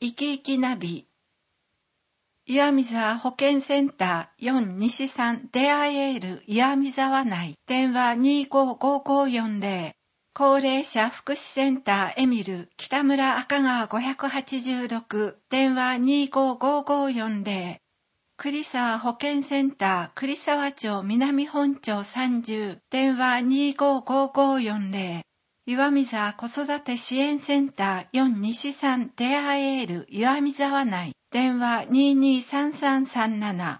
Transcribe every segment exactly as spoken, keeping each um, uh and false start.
生き生きナビ。岩見沢保健センターよん西さん出会える岩見沢内。電話 にごごごよんゼロ。高齢者福祉センターエミル北村赤川ごはちろく。電話 にごごごよんゼロ。栗沢保健センター栗沢町南本町さんじゅう。電話 にごごごよんゼロ。岩見沢子育て支援センターよん西さん出会える岩見沢内。電話 ににさんさんさんなな。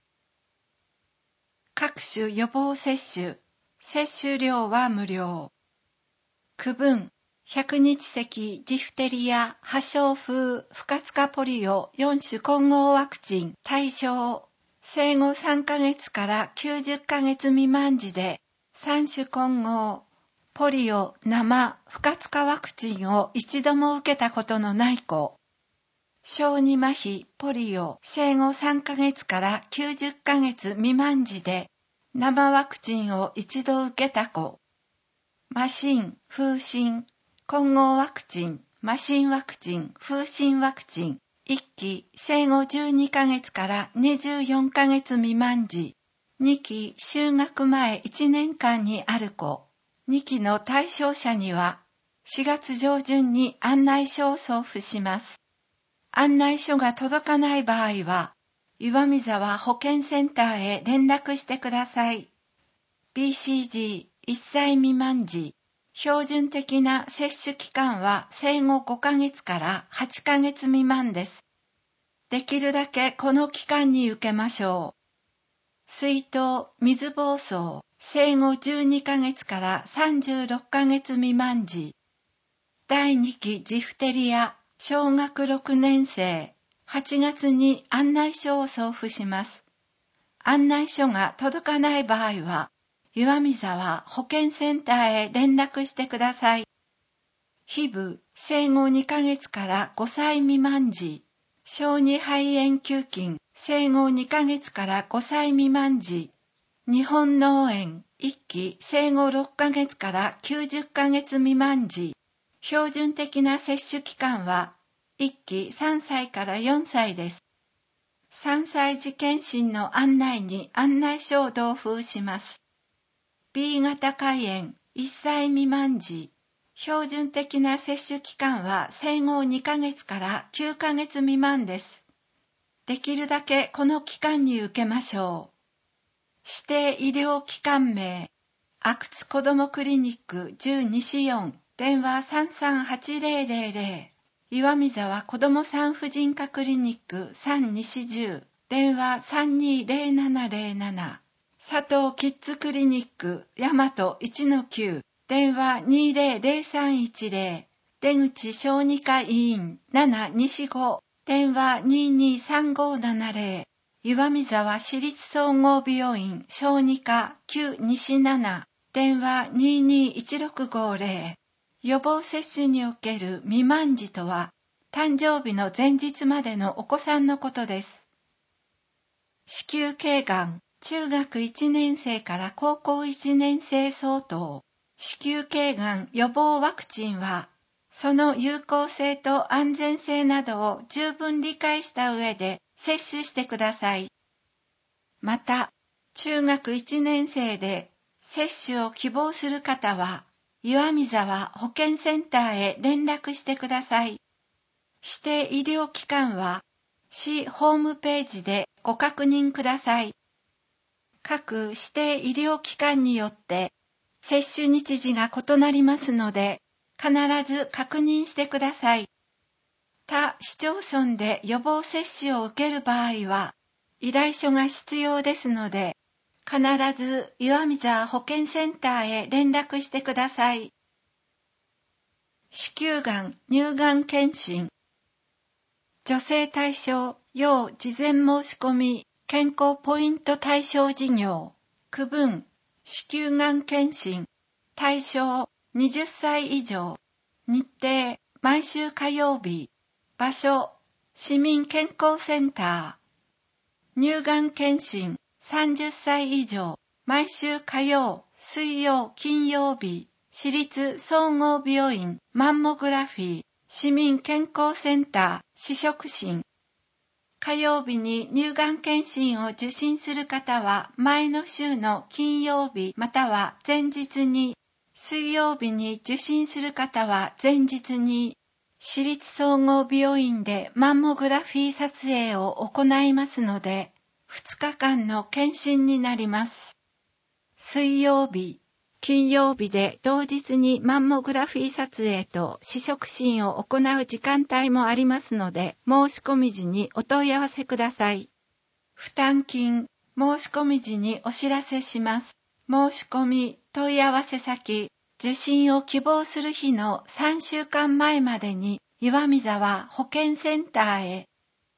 各種予防接種。接種料は無料。区分。百日咳、ジフテリア、破傷風、不活化ポリオよん種混合ワクチン対象。生後さんかげつからきゅうじゅっかげつ未満児でさん種混合。ポリオ、生、不活化ワクチンを一度も受けたことのない子。小児麻痺、ポリオ、生後さんかげつからきゅうじゅっかげつ未満児で生ワクチンを一度受けた子。麻疹、風疹、混合ワクチン、麻疹ワクチン、風疹ワクチン。いっき、生後じゅうにかげつからにじゅうよんかげつ未満児。にき、就学前いちねんかんにある子。にきの対象者にはしがつ上旬に案内書を送付します。案内書が届かない場合は、岩見沢保健センターへ連絡してください。ビーシージーいっさい未満児。標準的な接種期間は生後ごかげつからはちかげつ未満です。できるだけこの期間に受けましょう。水痘、水疱瘡、生後じゅうにかげつからさんじゅうろっかげつ未満児。だいにきジフテリア、小学ろくねん生。はちがつに案内書を送付します。案内書が届かない場合は、岩見沢保健センターへ連絡してください。ヒブ、生後にかげつからごさい未満児。小児肺炎球菌、生後にかげつからごさい未満児。日本脳炎、いっき、生後ろっかげつからきゅうじゅっかげつ未満児。標準的な接種期間はいっきさんさいからよんさいです。さんさい児検診の案内に案内書を同封します。ビー 型肝炎、いっさい未満児。標準的な接種期間は生後にかげつからきゅうかげつ未満です。できるだけこの期間に受けましょう。指定医療機関名、阿久津子どもクリニックじゅう西よん、電話 さんさんはちゼロゼロゼロ。岩見沢子ども産婦人科クリニックさん西じゅう、電話 さんにゼロななゼロなな。佐藤キッズクリニック大和 いちのきゅう、電話 にゼロゼロさんいちゼロ。出口小児科医院なな西ご、電話 ににさんごななゼロ。岩見沢市立総合病院小児科きゅう西なな、電話 ににいちろくごゼロ。予防接種における未満児とは、誕生日の前日までのお子さんのことです。子宮頸がん、中学いちねん生から高校いちねん生相当、子宮頸がん予防ワクチンは、その有効性と安全性などを十分理解した上で接種してください。また、中学いちねん生で接種を希望する方は、岩見沢保健センターへ連絡してください。指定医療機関は、市ホームページでご確認ください。各指定医療機関によって接種日時が異なりますので、必ず確認してください。他市町村で予防接種を受ける場合は、依頼書が必要ですので、必ず岩見沢保健センターへ連絡してください。子宮がん乳がん検診。女性対象要事前申し込み健康ポイント対象事業。区分子宮がん検診。対象はたち以上。日程毎週火曜日。場所市民健康センター。乳がん検診さんじゅっさい以上。毎週火曜、水曜、金曜日。市立総合病院マンモグラフィー。 市民健康センター、市職診。火曜日に乳がん検診を受診する方は前の週の金曜日または前日に、水曜日に受診する方は前日に、市立総合病院でマンモグラフィー撮影を行いますので、ふつかかんの検診になります。水曜日、金曜日で同日にマンモグラフィー撮影と視触診を行う時間帯もありますので、申し込み時にお問い合わせください。負担金、申し込み時にお知らせします。申し込み、問い合わせ先、受診を希望する日のさんしゅうかんまえまでに岩見沢保健センターへ。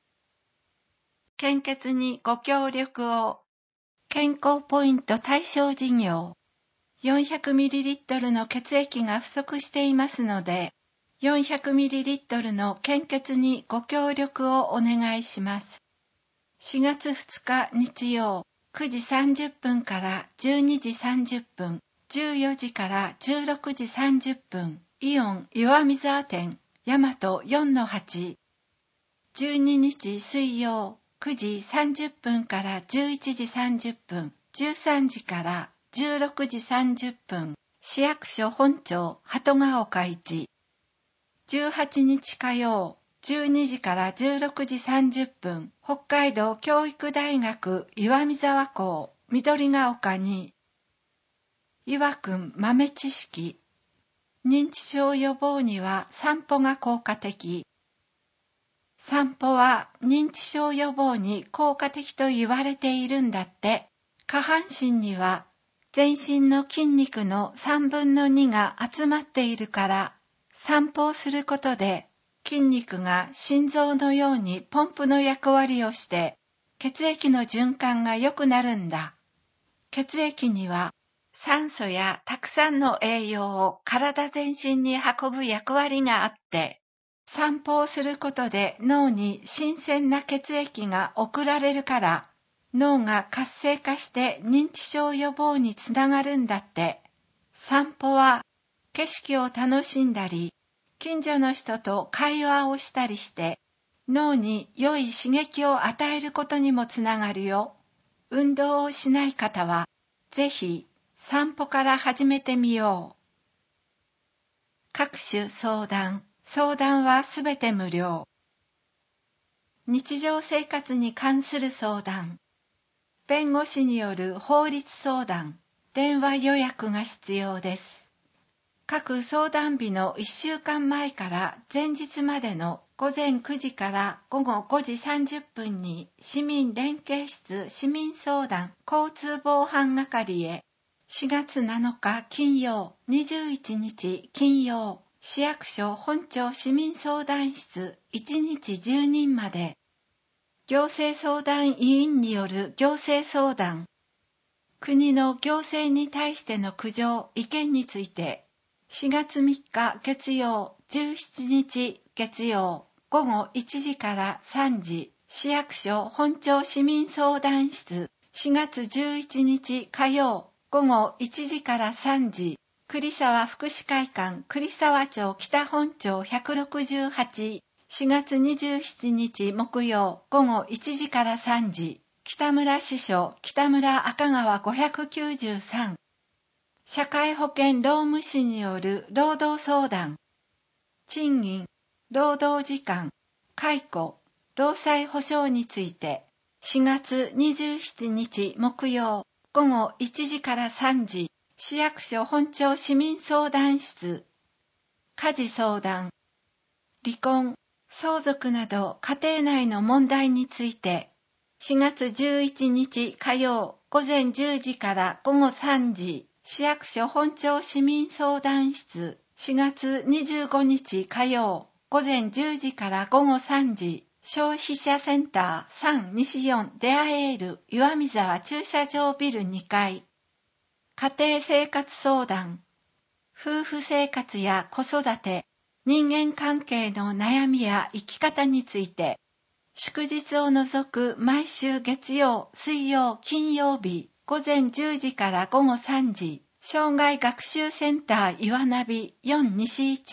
献血にご協力を。健康ポイント対象事業。よんひゃくミリリットル の血液が不足していますので、よんひゃくミリリットル の献血にご協力をお願いします。しがつふつか日曜、くじさんじゅっぷんからじゅうにじさんじゅっぷん、じゅうよじからじゅうろくじさんじゅっぷん、イオン岩見沢店、大和 よんのはち。じゅうににち水曜、くじさんじゅっぷんからじゅういちじさんじゅっぷん、じゅうさんじからじゅうろくじさんじゅっぷん、市役所本庁鳩ヶ丘いち。じゅうはちにち火曜、じゅうにじからじゅうろくじさんじゅっぷん、北海道教育大学岩見沢校緑が丘に。岩くん豆知識。認知症予防には散歩が効果的。散歩は認知症予防に効果的と言われているんだって。下半身には全身の筋肉のさんぶんのにが集まっているから、散歩をすることで筋肉が心臓のようにポンプの役割をして血液の循環が良くなるんだ。血液には酸素やたくさんの栄養を体全身に運ぶ役割があって、散歩をすることで脳に新鮮な血液が送られるから、脳が活性化して認知症予防につながるんだって。散歩は景色を楽しんだり、近所の人と会話をしたりして、脳に良い刺激を与えることにもつながるよ。運動をしない方は、ぜひ散歩から始めてみよう。各種相談。相談はすべて無料。日常生活に関する相談。弁護士による法律相談、電話予約が必要です。各相談日のいっしゅうかんまえから前日までのごぜんくじからごごごじさんじゅっぷんに市民連携室市民相談交通防犯係へ。しがつなのか金曜、にじゅういちにち金曜、市役所本庁市民相談室いちにちじゅうにんまで。行政相談委員による行政相談。国の行政に対しての苦情、意見について、しがつみっか月曜、じゅうしちにち月曜、ごごいちじからさんじ、市役所本庁市民相談室、しがつじゅういちにち火曜、ごごいちじからさんじ、栗沢福祉会館栗沢町北本町ひゃくろくじゅうはち、しがつにじゅうしちにち木曜ごごいちじからさんじ、北村支所北村赤川ごひゃくきゅうじゅうさん。社会保険労務士による労働相談。賃金、労働時間、解雇、労災保障について、しがつにじゅうしちにち木曜ごごいちじからさんじ、市役所本庁市民相談室。家事相談。離婚、相続など家庭内の問題について、しがつじゅういちにち火曜ごぜんじゅうじからごごさんじ、市役所本庁市民相談室。しがつにじゅうごにち火曜ごぜんじゅうじからごごさんじ、消費者センターさん西よんデアエール岩見沢駐車場ビルにかい。家庭生活相談。夫婦生活や子育て、人間関係の悩みや生き方について、祝日を除く毎週月曜、水曜、金曜日、ごぜんじゅうじからごごさんじ、障害学習センター岩ナビよん西いち、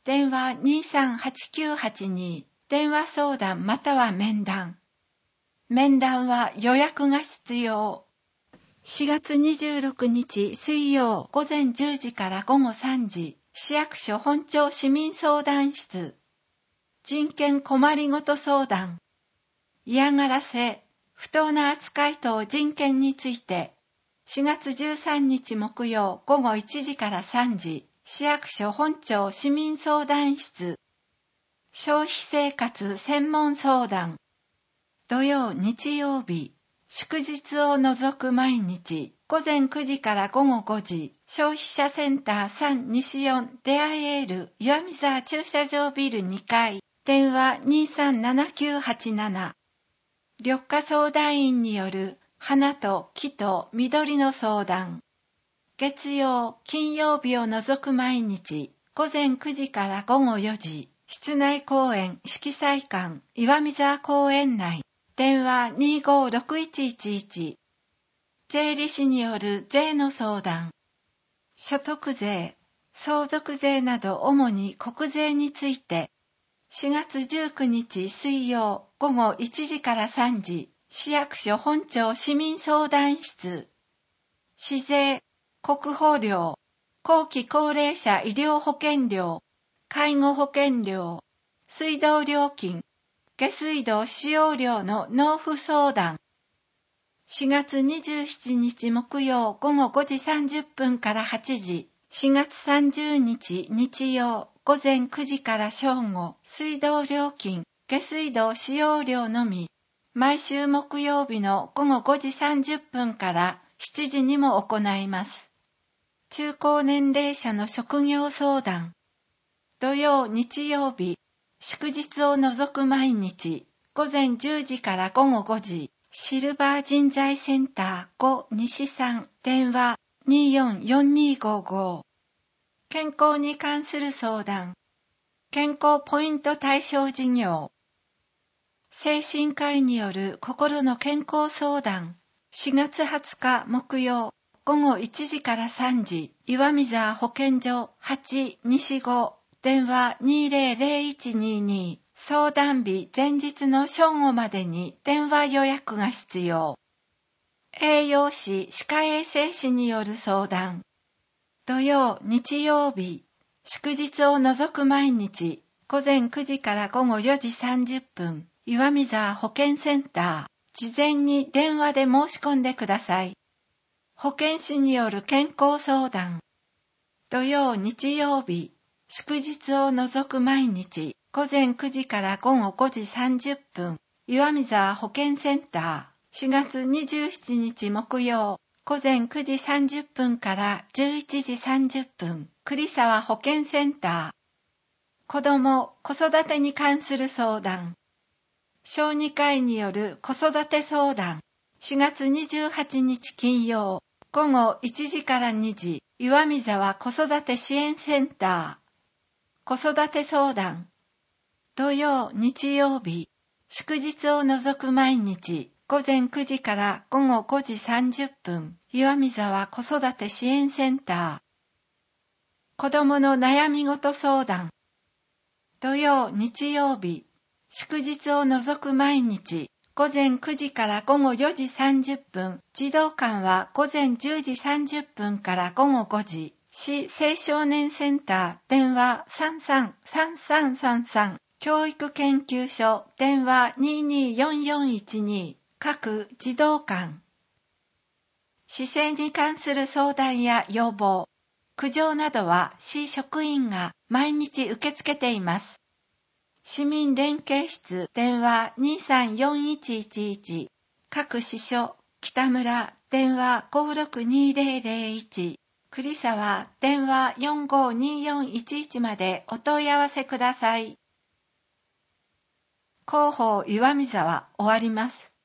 電話 にさんはちきゅうはちに、電話相談または面談。面談は予約が必要。しがつにじゅうろくにち水曜午前じゅうじから午後さんじ、市役所本町市民相談室。人権困りごと相談。嫌がらせ、不当な扱い等人権について、しがつじゅうさんにち木曜午後いちじからさんじ、市役所本町市民相談室。消費生活専門相談。土曜日曜日、祝日を除く毎日、午前くじから午後ごじ、消費者センターさん西よんデアエール岩見沢駐車場ビルにかい、電話 にさんななきゅうはちなな。緑化相談員による花と木と緑の相談。月曜、金曜日を除く毎日、午前くじから午後よじ、室内公園色彩館岩見沢公園内、電話 にごろくいちいちいち。税理士による税の相談。所得税、相続税など主に国税について、しがつじゅうくにち水曜午後いちじからさんじ、市役所本町市民相談室。市税、国保料、後期高齢者医療保険料、介護保険料、水道料金、下水道使用料の納付相談。しがつにじゅうしちにち木曜午後ごじさんじゅっぷんからはちじ、しがつさんじゅうにち日曜午前くじから正午、水道料金、下水道使用料のみ、毎週木曜日の午後ごじさんじゅっぷんからしちじにも行います。中高年齢者の職業相談。土曜日曜日、祝日を除く毎日、午前じゅうじから午後ごじ、シルバー人材センターご西さん、電話 によんよんにごご。健康に関する相談。健康ポイント対象事業。精神科医による心の健康相談。しがつはつか木曜、午後いちじからさんじ、岩見沢保健所はち西ご、電話 にぜろぜろいちにに。相談日前日の正午までに電話予約が必要。栄養士、歯科衛生士による相談。土曜、日曜日、祝日を除く毎日、午前くじから午後よじさんじゅっぷん、岩見沢保健センター、事前に電話で申し込んでください。保健師による健康相談。土曜、日曜日、祝日を除く毎日、午前くじから午後ごじさんじゅっぷん、岩見沢保健センター、しがつにじゅうしちにち木曜、午前くじさんじゅっぷんからじゅういちじさんじゅっぷん、栗沢保健センター。子ども・子育てに関する相談。小児科医による子育て相談。しがつにじゅうはちにち金曜、午後いちじからにじ、岩見沢子育て支援センター。子育て相談。土曜、日曜日、祝日を除く毎日、午前くじから午後ごじさんじゅっぷん、岩見沢子育て支援センター。子どもの悩み事相談。土曜、日曜日、祝日を除く毎日、午前くじから午後よじさんじゅっぷん、児童館は午前じゅうじさんじゅっぷんから午後ごじ、市青少年センター、電話さんさんさんさんさんさん、教育研究所、電話にによんよんいちに、各児童館。姿勢に関する相談や要望、苦情などは市職員が毎日受け付けています。市民連携室、電話にさんよんいちいちいち、各支所、北村、電話ごろくにぜろぜろいち、栗沢、電話よんごによんいちいちまでお問い合わせください。広報岩見沢終わります。